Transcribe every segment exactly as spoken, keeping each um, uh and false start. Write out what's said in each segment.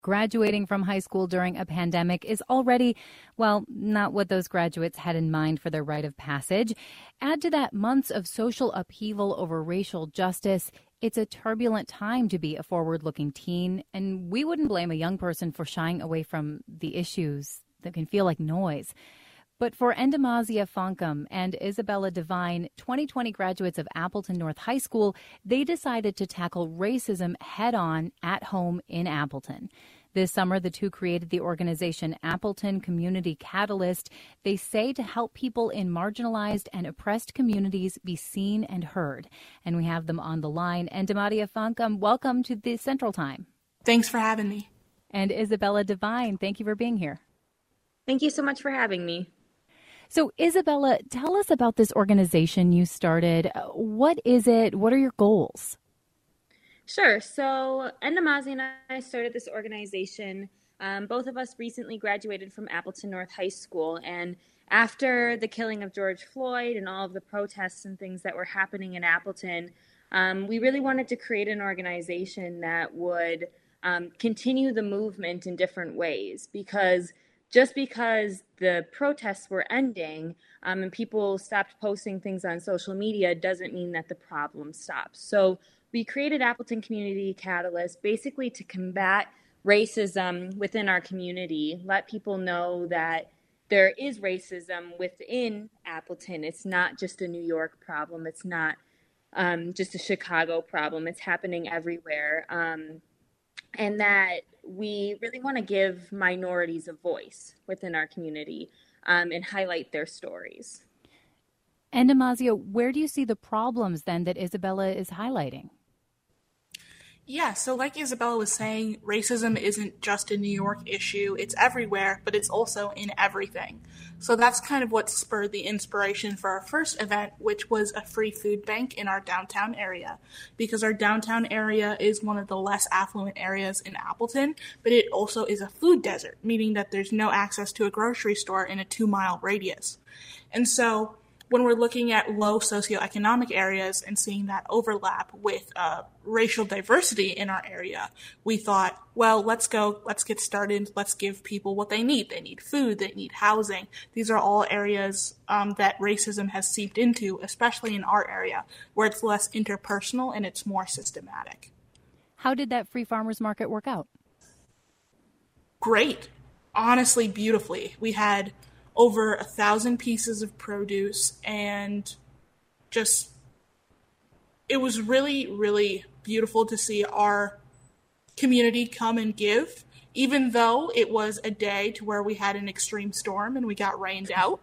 Graduating from high school during a pandemic is already, well, not what those graduates had in mind for their rite of passage. Add to that months of social upheaval over racial justice. It's a turbulent time to be a forward-looking teen, and we wouldn't blame a young person for shying away from the issues that can feel like noise. But for Endemazia Fonkum and Isabella Devine, twenty twenty graduates of Appleton North High School, they decided to tackle racism head-on at home in Appleton. This summer, the two created the organization Appleton Community Catalyst. They say to help people in marginalized and oppressed communities be seen and heard. And we have them on the line. Endemazia Fonkum, welcome to the Central Time. Thanks for having me. And Isabella Devine, thank you for being here. Thank you so much for having me. So, Isabella, tell us about this organization you started. What is it? What are your goals? Sure. So, Endemazia and I started this organization. Um, both of us recently graduated from Appleton North High School. And after the killing of George Floyd and all of the protests and things that were happening in Appleton, um, we really wanted to create an organization that would um, continue the movement in different ways, because just because the protests were ending um, and people stopped posting things on social media doesn't mean that the problem stops. So we created Appleton Community Catalyst basically to combat racism within our community, let people know that there is racism within Appleton. It's not just a New York problem. It's not um, just a Chicago problem. It's happening everywhere. Um, and that we really want to give minorities a voice within our community um, and highlight their stories. Endemazia, where do you see the problems then that Isabella is highlighting? Yeah, so like Isabella was saying, racism isn't just a New York issue. It's everywhere, but it's also in everything. So that's kind of what spurred the inspiration for our first event, which was a free food bank in our downtown area. Because our downtown area is one of the less affluent areas in Appleton, but it also is a food desert, meaning that there's no access to a grocery store in a two-mile radius. And so when we're looking at low socioeconomic areas and seeing that overlap with uh, racial diversity in our area, we thought, well, let's go, let's get started. Let's give people what they need. They need food. They need housing. These are all areas um, that racism has seeped into, especially in our area, where it's less interpersonal and it's more systematic. How did that free farmers market work out? Great. Honestly, beautifully. We had over a thousand pieces of produce, and just, it was really, really beautiful to see our community come and give, even though it was a day to where we had an extreme storm and we got rained out.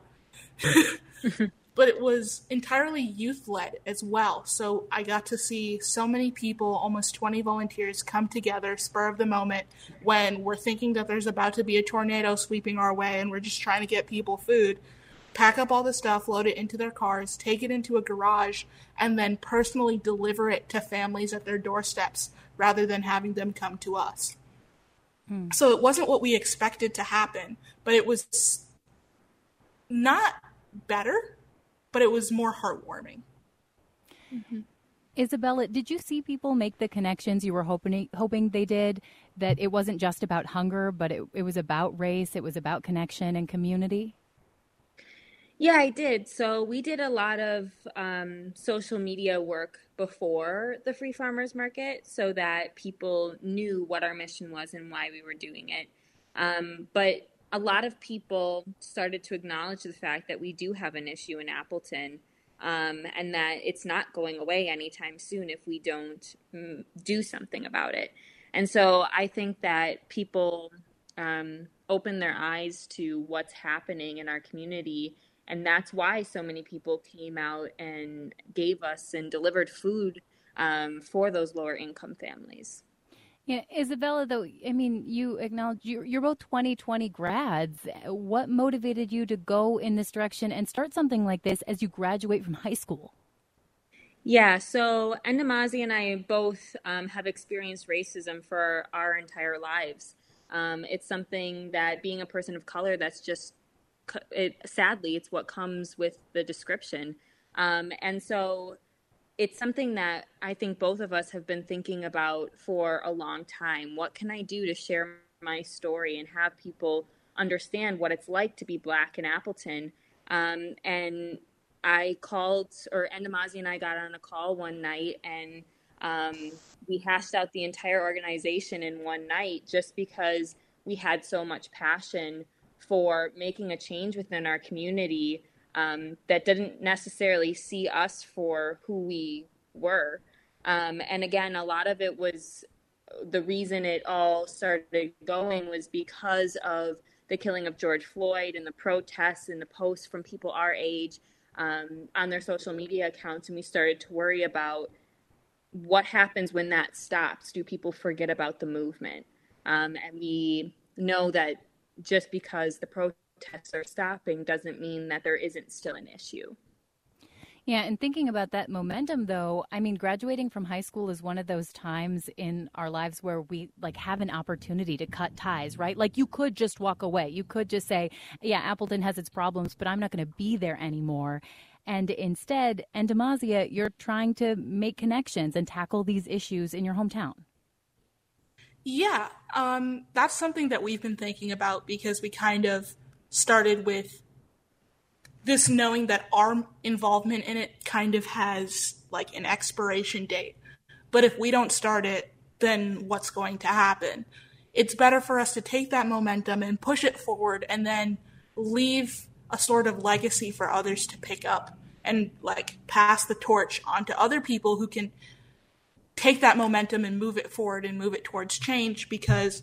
But it was entirely youth-led as well. So I got to see so many people, almost twenty volunteers, come together, spur of the moment, when we're thinking that there's about to be a tornado sweeping our way and we're just trying to get people food, pack up all the stuff, load it into their cars, take it into a garage, and then personally deliver it to families at their doorsteps rather than having them come to us. Hmm. So it wasn't what we expected to happen, but it was not better, but it was more heartwarming. Mm-hmm. Isabella, did you see people make the connections you were hoping hoping they did, that it wasn't just about hunger, but it, it was about race, it was about connection and community? Yeah, I did. So we did a lot of um, social media work before the Free Farmers Market so that people knew what our mission was and why we were doing it. Um, but a lot of people started to acknowledge the fact that we do have an issue in Appleton, um, and that it's not going away anytime soon if we don't mm, do something about it. And so I think that people um, open their eyes to what's happening in our community, and that's why so many people came out and gave us and delivered food um, for those lower income families. Yeah, Isabella, though, I mean, you acknowledge you're, you're both twenty twenty grads. What motivated you to go in this direction and start something like this as you graduate from high school? Yeah, so Endemazia and I both um, have experienced racism for our entire lives. Um, it's something that, being a person of color, that's just, it, sadly, it's what comes with the description. Um, and so it's something that I think both of us have been thinking about for a long time. What can I do to share my story and have people understand what it's like to be Black in Appleton. Um, and I called, or Endamazi and I got on a call one night, and um, we hashed out the entire organization in one night just because we had so much passion for making a change within our community um, that didn't necessarily see us for who we were. Um, and again, a lot of it was, the reason it all started going was because of the killing of George Floyd and the protests and the posts from people our age um, on their social media accounts. And we started to worry about what happens when that stops. Do people forget about the movement? Um, and we know that just because the protests are stopping doesn't mean that there isn't still an issue. Yeah, and thinking about that momentum, though, I mean, graduating from high school is one of those times in our lives where we like have an opportunity to cut ties, right? Like you could just walk away. You could just say, yeah, Appleton has its problems, but I'm not going to be there anymore. And instead, Endamazia, you're trying to make connections and tackle these issues in your hometown. Yeah, um, that's something that we've been thinking about because we kind of started with this knowing that our involvement in it kind of has like an expiration date. But if we don't start it, then what's going to happen? It's better for us to take that momentum and push it forward and then leave a sort of legacy for others to pick up and like pass the torch on to other people who can take that momentum and move it forward and move it towards change, because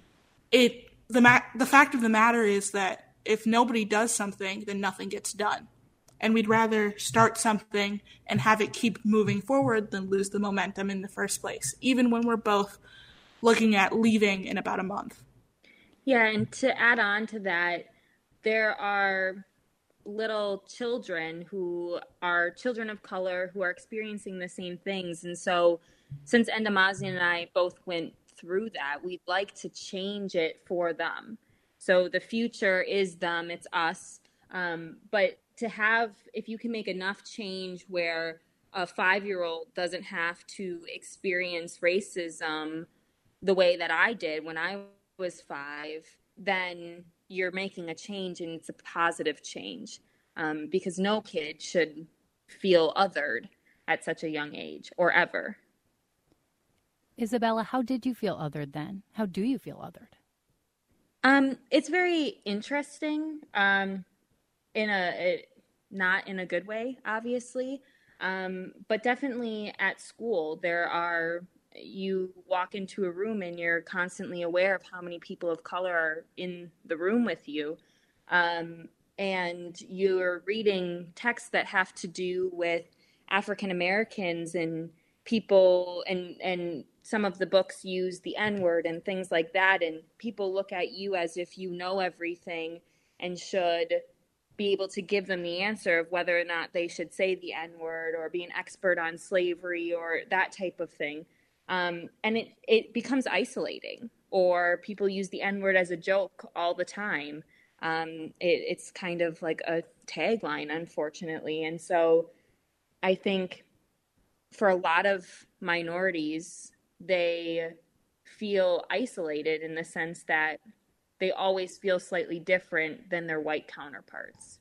it the ma- the fact of the matter is that if nobody does something, then nothing gets done. And we'd rather start something and have it keep moving forward than lose the momentum in the first place, even when we're both looking at leaving in about a month. Yeah, and to add on to that, there are little children who are children of color who are experiencing the same things. And so since Endamazi and I both went through that, we'd like to change it for them. So the future is them, it's us. Um, but to have, if you can make enough change where a five-year-old doesn't have to experience racism the way that I did when I was five, then you're making a change, and it's a positive change, um, because no kid should feel othered at such a young age or ever. Isabella, how did you feel othered then? How do you feel othered? Um, it's very interesting, um, in a, it, not in a good way, obviously, um, but definitely at school, there are, you walk into a room and you're constantly aware of how many people of color are in the room with you, um, and you're reading texts that have to do with African Americans and people, and, and some of the books use the N-word and things like that, and people look at you as if you know everything and should be able to give them the answer of whether or not they should say the N-word or be an expert on slavery or that type of thing. Um, and it, it becomes isolating, or people use the N-word as a joke all the time. Um, it, it's kind of like a tagline, unfortunately. And so I think for a lot of minorities, they feel isolated in the sense that they always feel slightly different than their white counterparts.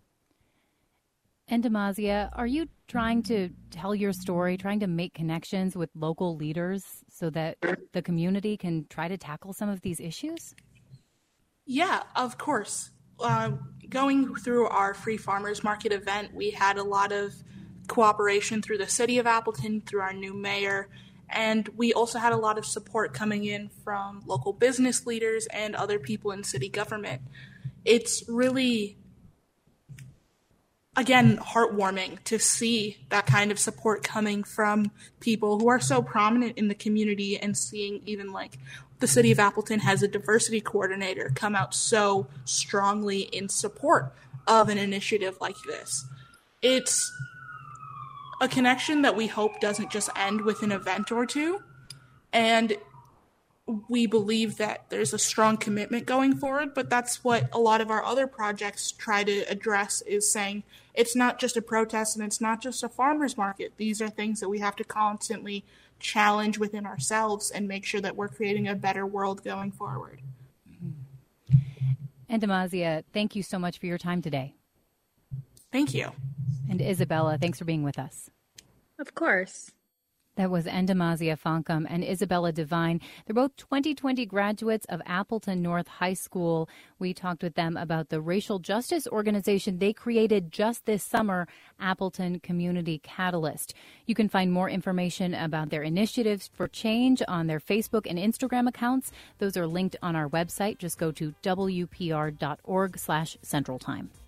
Endamazia, are you trying to tell your story, trying to make connections with local leaders so that the community can try to tackle some of these issues? Yeah, of course. Uh, going through our Free Farmers Market event, we had a lot of cooperation through the city of Appleton, through our new mayor, and we also had a lot of support coming in from local business leaders and other people in city government. It's really, again, heartwarming to see that kind of support coming from people who are so prominent in the community, and seeing even like the city of Appleton has a diversity coordinator come out so strongly in support of an initiative like this. It's a connection that we hope doesn't just end with an event or two, and we believe that there's a strong commitment going forward, but that's what a lot of our other projects try to address, is saying it's not just a protest and it's not just a farmer's market. These are things that we have to constantly challenge within ourselves and make sure that we're creating a better world going forward. And Demasia, thank you so much for your time today. Thank you. And Isabella, thanks for being with us. Of course. That was Endemasia Fonkam and Isabella Devine. They're both twenty twenty graduates of Appleton North High School. We talked with them about the racial justice organization they created just this summer, Appleton Community Catalyst. You can find more information about their initiatives for change on their Facebook and Instagram accounts. Those are linked on our website. Just go to W P R dot org slash Central Time.